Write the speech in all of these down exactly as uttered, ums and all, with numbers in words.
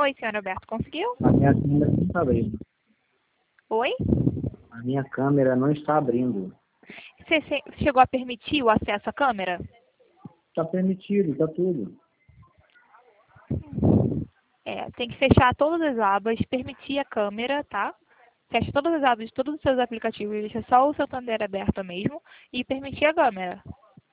Oi, senhor Alberto, conseguiu? A minha câmera não está abrindo. Oi? A minha câmera não está abrindo. Você che- chegou a permitir o acesso à câmera? Está permitido, está tudo. É, tem que fechar todas as abas, permitir a câmera, tá? Fecha todas as abas de todos os seus aplicativos, deixa só o Santander aberto mesmo e permitir a câmera.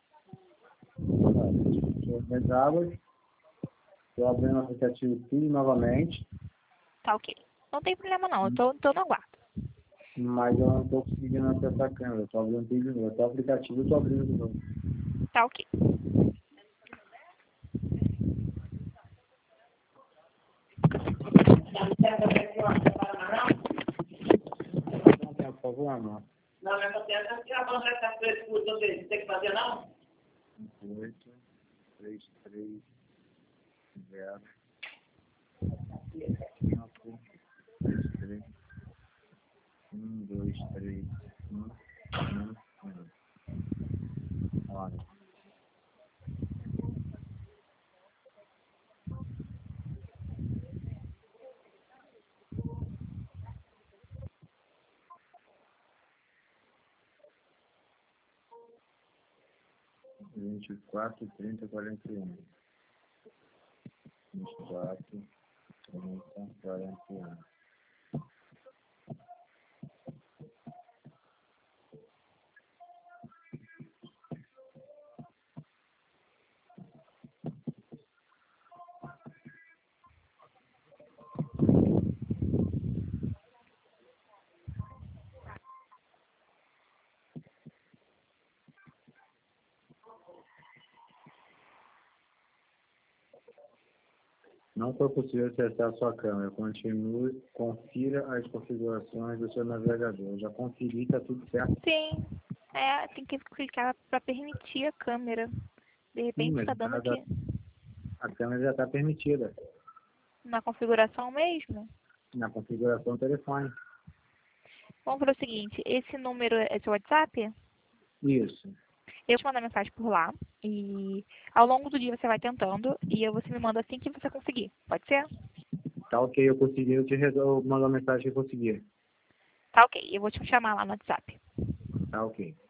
As abas. Estou abrindo o aplicativo tudo novamente. Tá ok. Não tem problema não, eu tô, tô no aguardo. Mas eu não estou conseguindo acessar a câmera. Estou abrindo tudo de novo. Até o aplicativo eu estou abrindo de novo. Tá ok. Não tem, por favor, amor. Não, mas não tem essa gravando essa frescura, você tem que fazer não? oito, três, três, zero, cinco, três, três, um, dois, três, um, um, um. Olha. vinte e quatro, trinta, quarenta e um. vinte e quatro, trinta, quarenta e um. Não foi possível acessar a sua câmera. Continue, confira as configurações do seu navegador. Eu já conferi, está tudo certo. Sim, é, tem que clicar para permitir a câmera. De Sim, repente mas tá dando a, aqui a câmera já está permitida na configuração mesmo. na configuração do telefone. Vamos para o seguinte, esse número é seu WhatsApp? Isso. Eu vou te mandar mensagem por lá e ao longo do dia você vai tentando e você me manda assim que você conseguir. Pode ser? Tá ok, eu consegui. Eu te resolvo, mando uma mensagem que eu consegui. Tá ok, eu vou te chamar lá no WhatsApp. Tá ok.